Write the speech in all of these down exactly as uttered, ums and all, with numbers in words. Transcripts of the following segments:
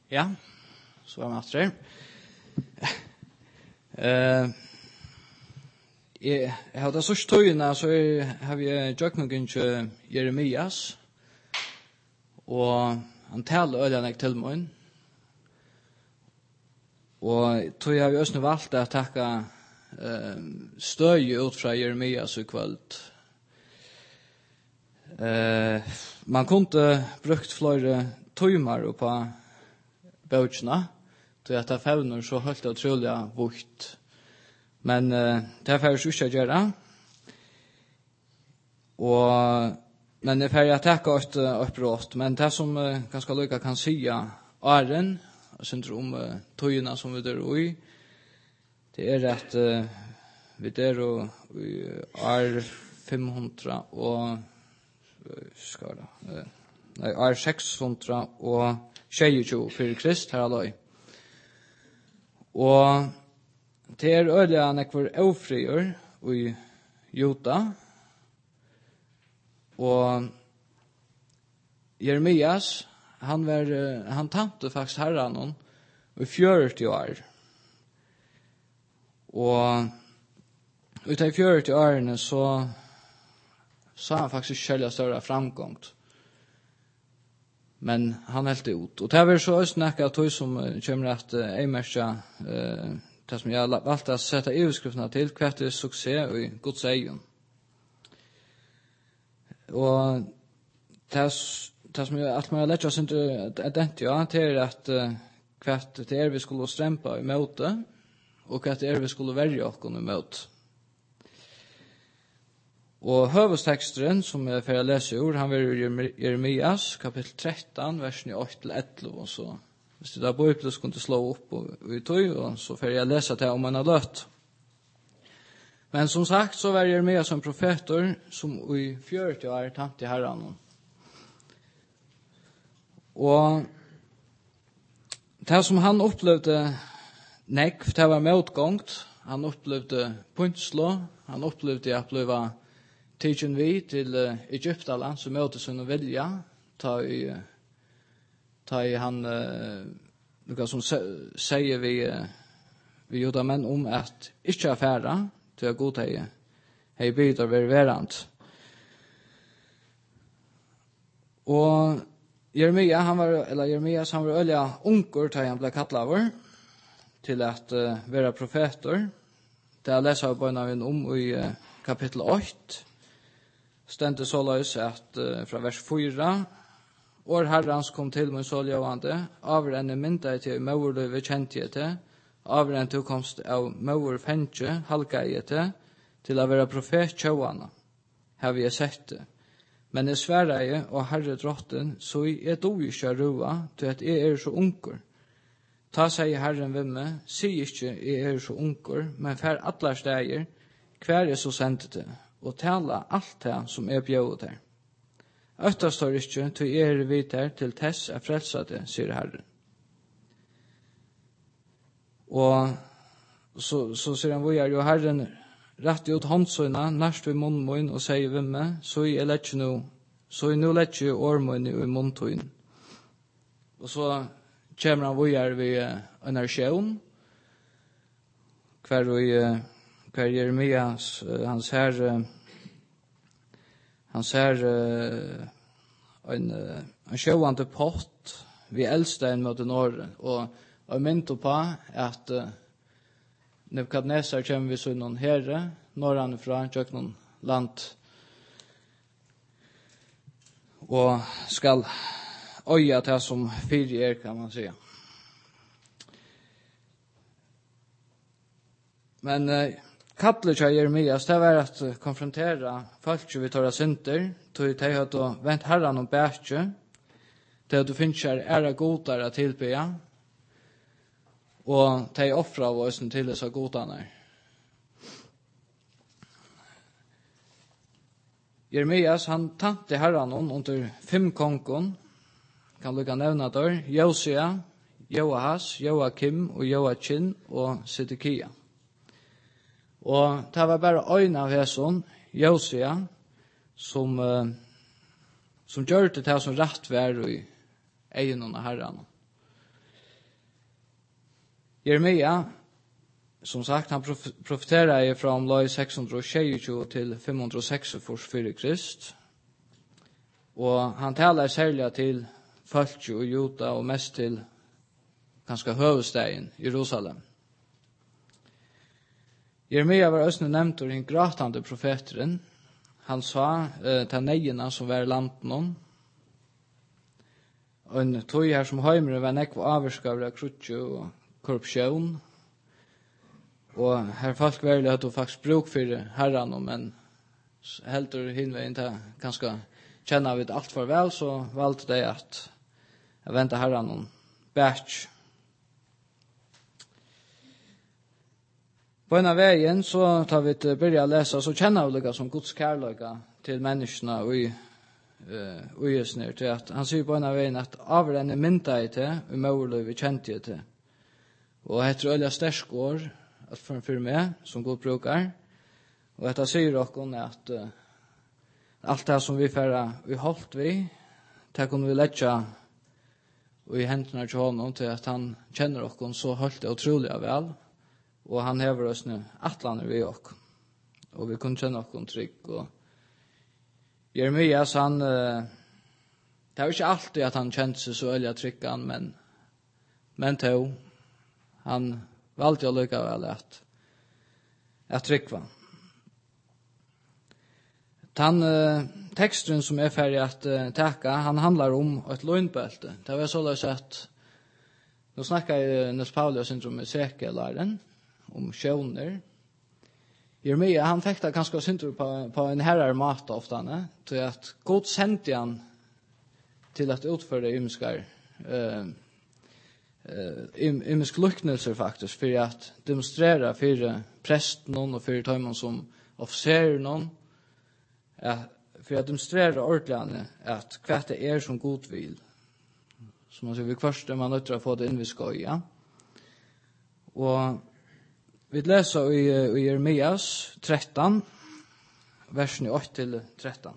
Ja, så var vi efter. Uh, jeg har det sørste tøyene, så har vi Jøkningen til Jeremias, og han taler øyne til meg. Og tog har vi også valgt å takke uh, støy ut fra Jeremias i kveld. Uh, man kunne brukt flere tøymer på bøtjene, til at det fevner så helt utrolig vukt. Men uh, det er ferdig ikke å gjøre. Og, men det er ferdig å takke et oppbrott. Men det som uh, ganske lykke kan si Aren, syndrom uh, tøyene som vi der i, det er at uh, vi der i er fem hundre og skal det, uh, nei, er seks hundre og tjueto for Krist her alløy. Og det er øyelig han ekvar ofrier i Jota. Og Jeremias, han var, han tante faktisk herren i fjørti år. Og ut av fjørti årene så sa han faktisk kjølja større framgångt. Men han helt ut. Og det var så også nekka tog som kommer at jeg merker uh, det som jeg valgte å sette i utskriften til, hva er suksess i Guds egen. Og det, det som jeg alt med lett oss ikke dent, ja, det er at uh, hva det er vi skulle strempe i møte, og hva det er vi skulle verge oss i møte. Og høvesteksteren, som jeg får lese i ord, han var i Jeremias, kapittel tretton, versen åtte til elleve, og så, hvis det da bor opp, så kunne du slå opp og, og i tog, og så får jeg lese til om han har løtt. Men som sagt, så var Jeremias en profetor, som i fjørti år tant i herren. Og det som han opplevde nekv, det var motgångt, han opplevde punktslå, han opplevde at det ble tidsen vi til uh, Egyptaland som møter sin vilja, ta i, uh, ta i han, uh, noe som sier vi, uh, vi gjorde menn om at ikke affæra til å godta i, hei bydar ved verant. Og Jeremia, han var, eller Jeremias, han var øyelig unger til han ble kattlet over, til at uh, være profeter. Det jeg leser av bøyene om i uh, kapittel åtte, stendte så løs at uh, fra vers fyra, år herrens kom til min såljøvande, over en myndighet til møverløve kjente jeg til, over en tilkomst av møver fengt halka jeg til, til å være profet tjøvane, har vi sett det. Men jeg sverre jeg, og herre drotten, så jeg do ikke rua, til at jeg er så unger. Ta seg herren ved meg, si ikke jeg er så unger, men fær atler steder, hver er så sendt det, og tala alt det som er bjøvet her. Øtta står ikke til er vidt her til tess er frelsade, sier Herren. Og så, så sier han, hvor er jo Herren rett ut håndsøyna, nærst ved munnmøyen, og sier ved meg, så jeg lett nå, så jeg nå lett jo årmøyen i munntøyen. Og så kommer han hvor er vi en arsjon, hver vi hver Jeremias, uh, han ser, uh, han ser uh, en, uh, en sjøvande pott vi eldste en mot Norge, og jeg mynte på at uh, Nebukadnesar kommer vi så noen herre, når han er fra, tjøk noen land, og skal øye til som fire er, kan man si. Men uh, Kattlet av Jeremias, det var at konfrontera folk vi tar av synder, til de hadde vent herren om bætje, til at du finner ære godere tilbya, og de offrer av oss til disse godene. Jeremias, han tante herren under fem kongen, kan lukka nevna der, Josia, Joahas, Joakim og Joachim og Sedekia. Og det var bare øyne av hæsson, Josia, som, uh, som gjør det til som rett vær i egen av herren. Jeremia, som sagt, han prof profeterar från loj sex hundre tjugotjue till fem hundre seks före Krist. Och han talar särskilt till folk och Juda och mest till ganska huvudstaden Jerusalem. Jeremia var också nämnt ur en gratande profeteren. Han sa eh, till nejerna som var i landen. Och en tog här som höjmere var nekv avvarskaver av krutje og korrupsjon. Og her folk verlig hadde faktisk bruk for herran, men helt ur hinveien til ganske kjenne av alt for vel, så valgte de at jeg ventet herran om batch. På en av veien så tar vi til å begynne å lese, så kjenner vi det som Guds kærløyga til menneskene og i uh, ujesner til at han sier på en av veien at av denne mynda i til, og målet vi kjente i til. Og etter øyla stersk år, at for, for meg, som Gud brukar, og etter sier dere at uh, alt det som vi færre vi holdt vi, det kunne vi letja og i hendene til honom til at han kjenner dere så holdt det utrolig vel, og han hever oss nu atlaner vi dere, og vi kunne kjenne dere trygg, og Jeremias, han, uh, det er jo ikke alltid at han kjente seg så øyla tryggan, men, men til han valgte å lykke vel at jeg tryggva. Den uh, teksten som er ferdig at uh, teka, han handlar om et løgnbølte. Det var så løs at nå snakker jeg Nes Paulus syndrom med sekelaren, om sjøvner. Jeremia, han fikk det ganske syndrom på, på en herrar mat ofte, til at God sendte han til at utføre ymskar uh, imisk luknelser faktisk, for at demonstrera for presten og for tøyman som offiserer noen, for at demonstrera ordentlig at hva det er som god vil. Som man sier, vi først er man nødt til å få det inn vi skal ja. Og vi leser i, i Jeremias tretton, versen åtte til tretton.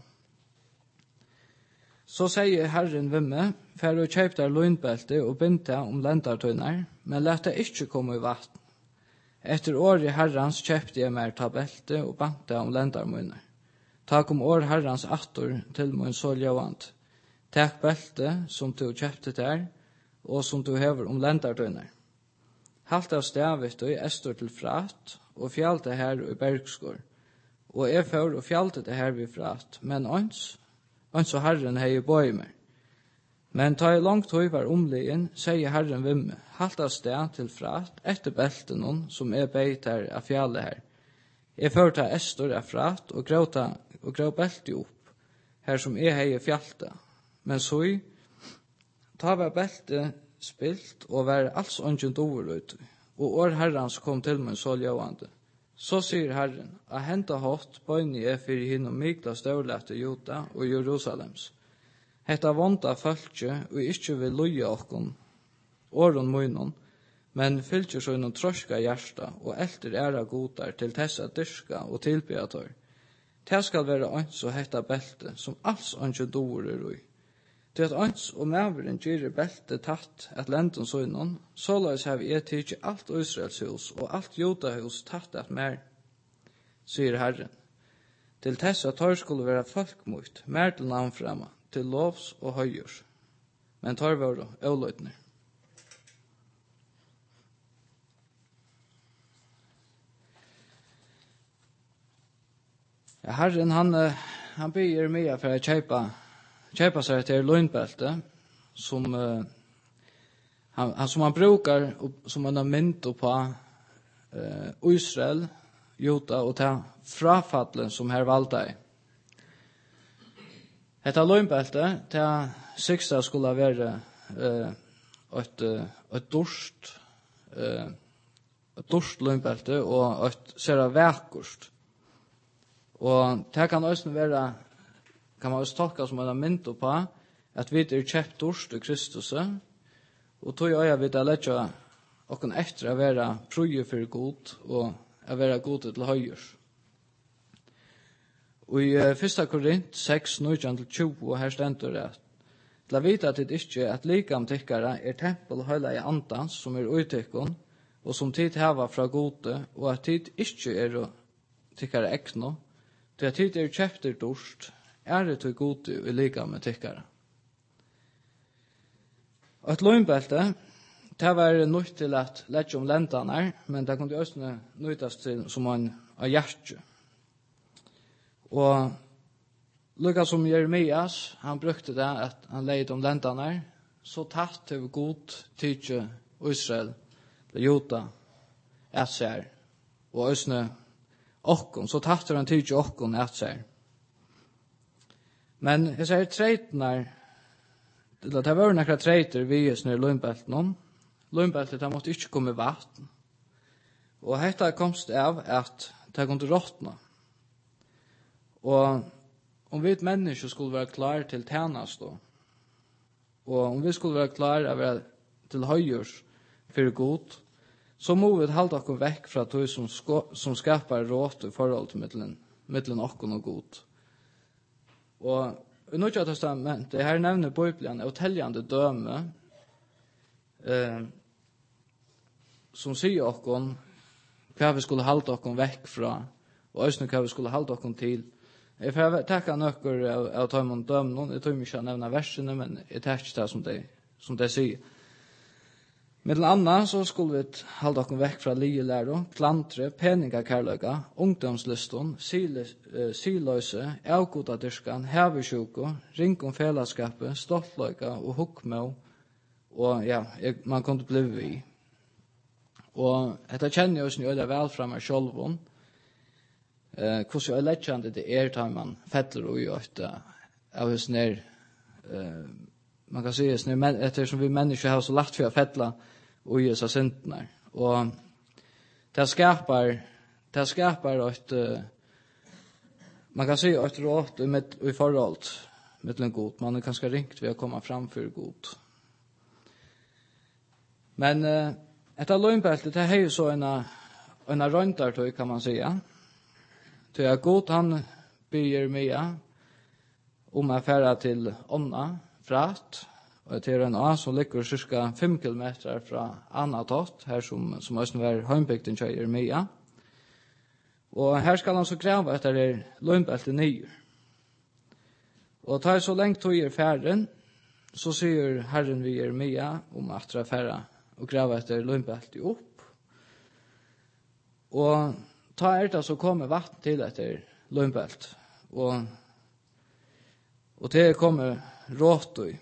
Så sier Herren ved meg, for å kjøpe der løgnbelte og binte om lendartøyner, men lett det ikke komme i vatten. Etter år i Herrens kjøpte jeg mer ta belte og bante om lendarmøyner. Takk om år Herrens atter til min så ljøvant. Takk belte som du kjøpte der, og som du hever om lendartøyner. Halt av stavet og estor til frat, og fjallte her i bergskår. Og jeg får og fjallte det her vid frat, men ånds, og så Herren hei bøy meg. Men ta i langt høy var omlegen, sier Herren ved meg, halt av sted til frat, etter belten noen som er beit her av fjallet her. Jeg får ta estor av frat, og grøta, og grøv beltet opp, her som er hei fjallet. Men så ta var beltet spilt, og var alls ångent overløyt, og år Herrens kom til meg så ljøvande. Så sier Herren, at henta hatt bøyne er for henne mykla størlete Juda og Jerusalems. Hetta vonda fölkje og ikkje vil loja okkon, åren munnen, men fylkjer så innom troska hjärsta og elter æra godar til tessa dyrska og tilbeator. Det skal være ans og hetta belte, som alls anke dorer ui. Til at ans og maveren gyrir belte tatt at lenten så innom, såleis har vi et ikke alt Israels hus og alt Judahus tatt at mer, sier Herren. Til tessa tar skulle være folkmot, mer til navn fremme, til lovs og høyers. Men tar var avløytner. Ja, Herren, han, han byr mye for å kjøpe, kjøpe seg til løgnbelte, som, uh, han, som han brukar, som han har mynt på uh, Israel, Juda, og til frafallet som her valgte i. Hetta løgnbelte, til syksta skulle være uh, et, et dorst, uh, et dorst løgnbelte, og et sera vekkust. Og det kan også være, kan man også tolka som en mynd på, at vi er kjøpt dorst i Kristus, og tog øya vi da letja okken etter å være prøye for god, og å være god til høyers. Og i uh, første Korint seks, nitton til tjue, her stender det at la vite at det ikke at likam tikkara er tempel høyla i andans som er uttikkon, og som tid hava fra gode, og at tid ikke er å tykkere ekno, til at tid er kjefter dorst, er det til gode og lika med tykkere. Og et løgnbelte, det var nødt til at lette om lentene, men det kunne også nøytes til som en av hjertet. Og lukka som Jeremias, han brukte det at han leide om lentene, så tatt til god tidse Israel, eller Juda, et ser, og også okkon, så tatt til han tidse okkon et ser. Men jeg sier treitene, det var noen treiter vi er snøy løgnbelten om. Løgnbeltet, det måtte ikke komme vatten. Og dette komst av at det kunne råtne. Og om vi et menneske skulle være klar til tjenest, og om vi skulle være klar til å være til høyers for god, så må vi holde oss vekk fra det som, som skaper råt i forhold til middelen, middelen okken og god. Og i Nødja Testament, det her nevner Bibelen, og teljende døme, eh, som sier okken hva vi skulle holde oss vekk fra, og også hva vi skulle holde oss til. Jeg får takke nøkker av, av tøymon dømmen, jeg tror ikke å nevne versene, men jeg tar ikke det som de, som de sier. Mellom annet så skulle vi holde oss vekk fra lielæro, klantre, peningakærløyga, ungdomsliston, siløse, avgodadyrskan, heversjuko, ringom fellesskapet, stoltløyga og hukmå, og ja, jeg, man kunne bli vi. Og dette kjenner jeg også nøyde vel fra meg sjølven, eh, hvordan jeg lettjende det er tar man fettler og gjort av hos nær, eh, man kan si etter som vi mennesker har så lagt for å fettla og gjøre seg syntene. Og det skapar, det skapar et, man kan si et råd i, i forhold med en god. Man er kanskje ringt ved å komme fram for god. Men eh, etter løgnbeltet, det er jo så en, en røntartøy, kan man si. Til at god, han byr mye om å fære til ånda, frat, og til en A som ligger cirka fem kilometer fra Anatot, her som, som også var heimbygden til Jeremia. Og her skal han så grave etter det løgnbeltet nye. Og tar så lengt tog er ferden, så sier Herren vi Jeremia om at det er ferdig og grave etter løgnbeltet opp. Og ta er det så kommer vatten til etter løgnbeltet. Og, og til kommer råtøy.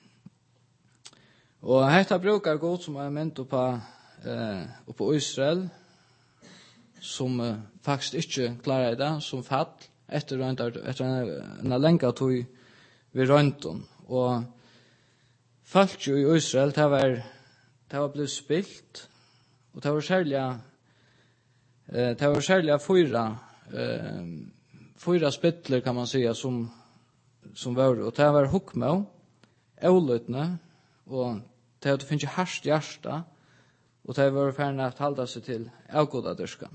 Og dette brukar god som er ment på, eh, på Israel, som eh, faktisk ikke klarer det, som fall, etter, etter en, en lenge tog vi rønten. Og falt jo i Israel, det var, det var blitt spilt, og det var særlig, eh, det var særlig fyra, eh, fyra spittler, kan man säga, som, som var, og det var hukmå, avløtene, og det hadde finnet harst hjärsta, og det var ferdig at halda seg til avgodadyrskan.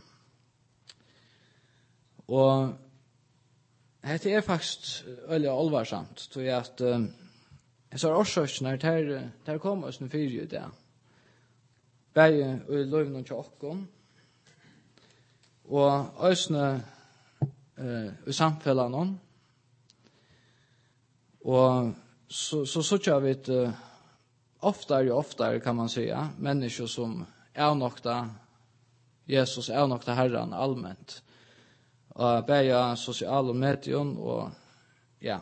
Og dette er faktisk veldig alvarsamt, tror jeg at um, jeg sa årsøkene, der, der kom oss noen fyre i det. Begge i løven og tjokken, og øsne uh, i samfellene, og så så så tjør vi et uh, oftare og oftare, kan man säga, människor som är nokta Jesus, är nokta Herren allmänt. Och bäja sociala medier och ja.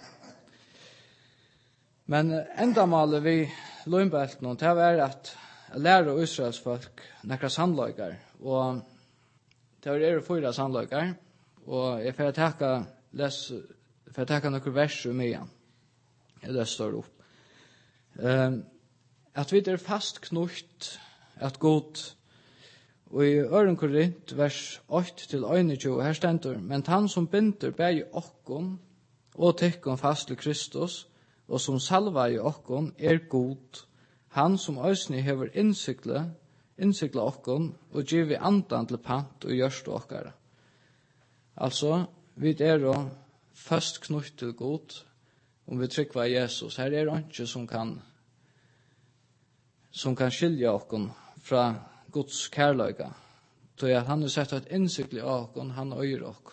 Men ändamålet vi lögnbälten, det är att lära Israels folk några sannlöjgar. Och det är fyra sannlöjgar. Och jag får tacka, läs, får tacka några verser med igen. Det står upp. Um, at vi er fast knutt at god, og i Øren Korint, vers åtte til einogtjúgu, her stendur, men han som binder bæg okkon og tekkon fast til Kristus, og som salva i okkon er god, han som òsni hever innsikle, innsikle okkon, og givi andan til pant og gjørst okkara. Altså, vi er jo fast knutt til god, om vi trykker av Jesus. Her er det ikke som kan som kan skilja okkon fra Guds kærløyga. Så at han har sett et innsikt i åkken, han øyer åkken.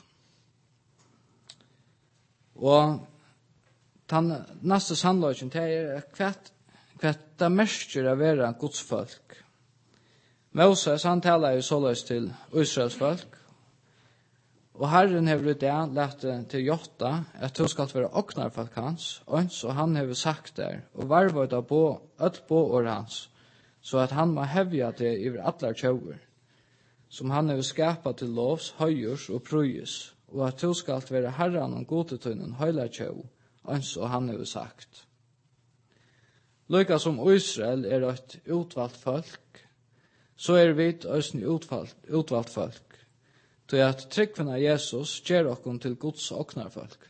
Og den neste sannløyken til er hva det merker å være Guds folk. Moses, han taler jo såleis til Israels folk, og Herren har i det lett til Jotta at du skal være åknarfolk hans, og han har sagt der, og varvet av på, ødt på år hans, så at han må hevja det i alle tjauer, som han har skapat til lovs, høyers og prøyes, og at du skal være Herren og godetøynen høyla tjau, og han har sagt. Lykka som Israel er et utvalgt folk, så er vi også utvalgt, utvalgt folk, til at tryggven av Jesus gjør oss til Guds åknarfolk.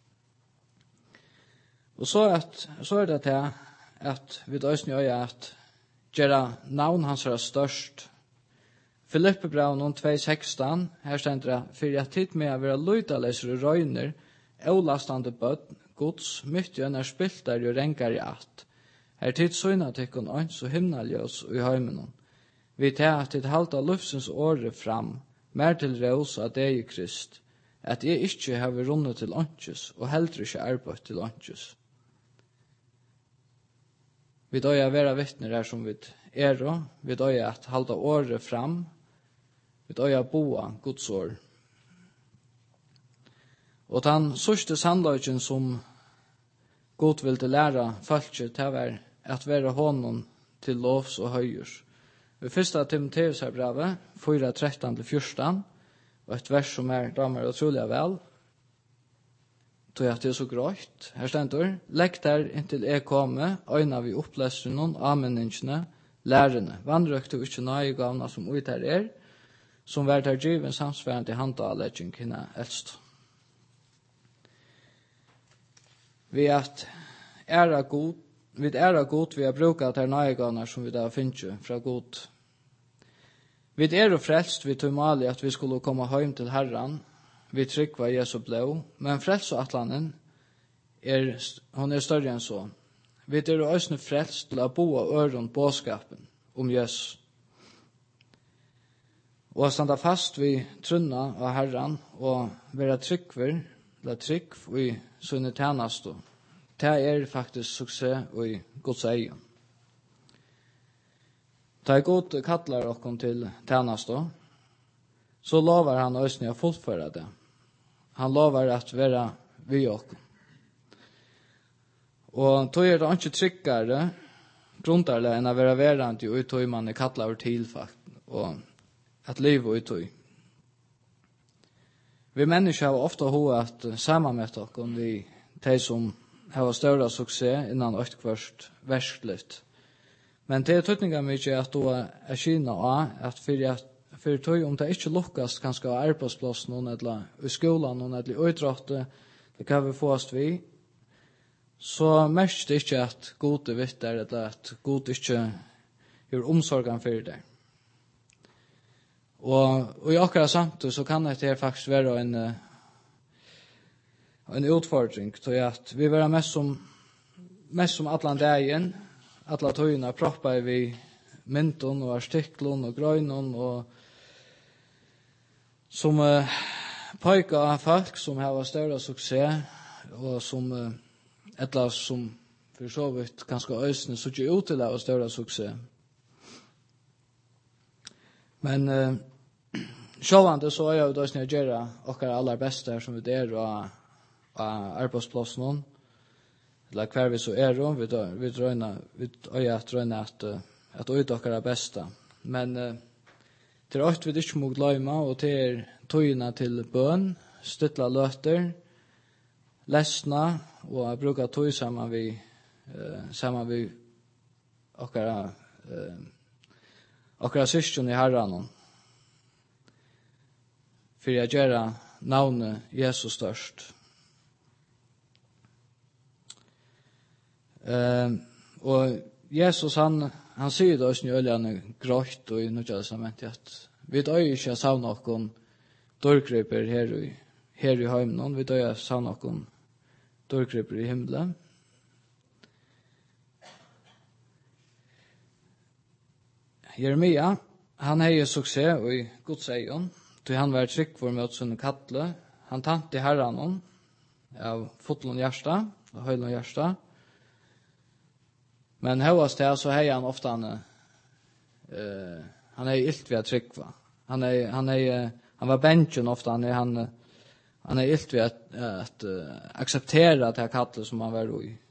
Og så, at, så er det til at vi også gjør at gjøre navn hans er størst. Filippe Braun to seksten, her stender det, for at tid med å være løydaleser og røyner, avlastande bøtt, Guds, myttjøn er spilt der og renger i at. Her tid søgna tikkun øns og himnaljøs og i heimenon. Vi tar at det halta lufsens åre fram, mer til rås av deg i Krist, at jeg ikke har runnet til åndsjes, og heller ikke arbeid til åndsjes. Vi døy å være vittner her som vi er, vi døy at halda året fram, vi døy å boa Guds år. Og den sørste sannløgjen som God vil til lære folket til at være hånden til lovs og høyers. I første Timoteus her brevet, fire tretton til fjorton, og et vers som er damer utrolig vel, tog jeg at det er så grått. Her stender, legg der inntil jeg komme, øyne vi oppløser noen, anmenningsene, lærerne. Vandrøk du ikke nøye gavna som ut her er, som vært her given samsværende til handalegging henne eldst. Vi at æra god, vi æra god vi har brukat her nøye gavna som vi da finner fra god. Vi er jo frelst, vi tog malig at vi skulle komme hjem til Herren, vi tryggva Jesu blod, men frelst og atlanen, er, hon er større enn så. Vi er jo også frelst til å bo av øren båskapen om Jesus. Og å standa fast vi trunna av Herren, og være tryggver, la tryggv i sunne tjeneste. Det er faktisk suksess i Guds egen. Da jeg god kattler dere til tjeneste, så lover han også å fullføre det. Han lover at være vi dere. Og tog er det ikke tryggere, grunderlig enn å være verant i uttøy man er kattler til, og at livet uttøy. Vi mennesker har ofte hva at sammen med dere, vi de som har større suksess innan ett kvart verskligt. Men det er tøtninga mykje at du er kina av at for at for tøy om det ikke lukkast kanskje av arbeidsplass noen eller i skolan noen eller i utrådte, det kan vi få oss vi, så mest det ikke at god er vitt der, eller at god ikke gjør omsorgen for det. Og, og i akkurat samtidig så kan det faktisk være en, en utfordring til at vi vil mest som, mest som atlandagen, alla tøyna proppa vi mynton og artiklon og grøynon og som uh, pojka av folk som har større suksess og som uh, etla som for så vidt ganske øysene så ikke ut til å ha større suksess. Men uh, sjåvande så er jeg jo da som jeg gjør okkar aller beste som vi der og av arbeidsplassen eller hver vi så er om, vi drøyner, vi øyer at drøyner at, at øyde okkar er besta. Men uh, til øyt vi ikke må gløyma, og til er tøyene til bøn, stytla løter, lesna, og bruka tøy sammen vi, uh, sammen vi okkar, uh, okkar syskjen i herran. For jeg gjør navnet Jesus størst. Uh, og Jesus han han sier det også i øljene grått og i Nødja Testamentet at vi døy ikke savne noen dørgriper her i, her i heimen, vi døy savne noen dørgriper i himmelen. Jeremia, han hei suksess i Guds egen, til han var trygg for mot sin kattle. Han tante herran hon, av fotlån hjärsta, og høylån hjärsta. Men høyast til, så hei han ofta han, uh, han hei illt ved trygg va. Han hei, han hei, han var bensjen ofta, han hei, han, han hei illt ved at, at uh, akseptera det kattle som han var i.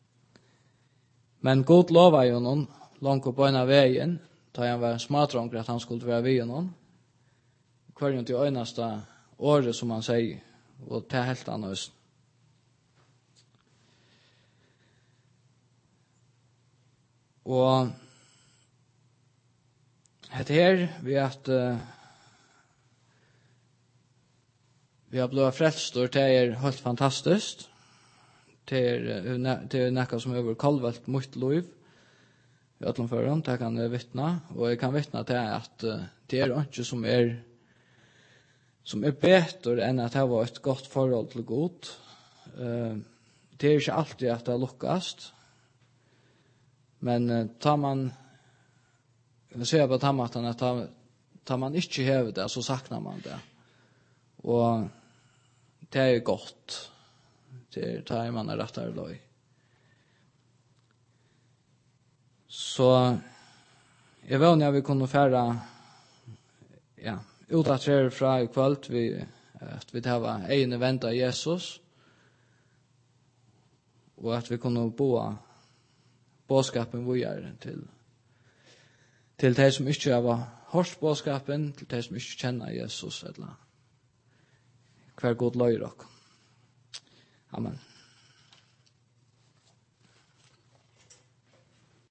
Men god lova jo noen, langt på en av veien, da han var smatrånger at han skulle være ved noen. Hver til øyneste året som han sier, og til helt annet. Og dette her, vi at uh, vi har blivit frelst, og det er helt fantastisk. Det er, det er noe som er kolvelt mot liv i Øtlandføren, det kan jeg vittne, og jeg kan vittne til at uh, det er ikke som er som er bedre enn at det var et godt forhold til Gud. Uh, det er ikke alltid at det lukkast, men uh, tar man, jeg ser på tammaten at tar, tar man ikke hever det, så saknar man det. Og det er godt. Det er tar man er rettere løy. Så jeg vet når vi kunne fære ja, utdattere fra i kveld vi, at vi tar egen event av Jesus og at vi kunne bo bådskapen videre til til de som ikke har hørt bådskapen, til de som ikke kjenner Jesus eller hver god løy dere. Amen.